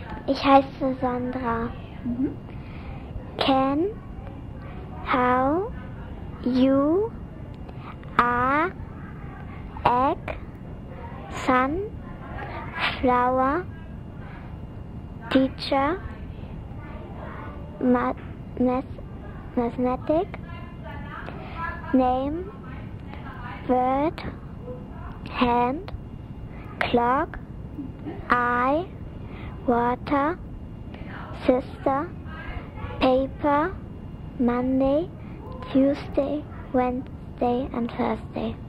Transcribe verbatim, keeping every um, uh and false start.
Ich heiße Sandra. Mhm. Can, how, you, are, egg, sun, flower, teacher, math, mathematic, name, word, hand, clock, eye, water, sister, paper, Monday, Tuesday, Wednesday and Thursday.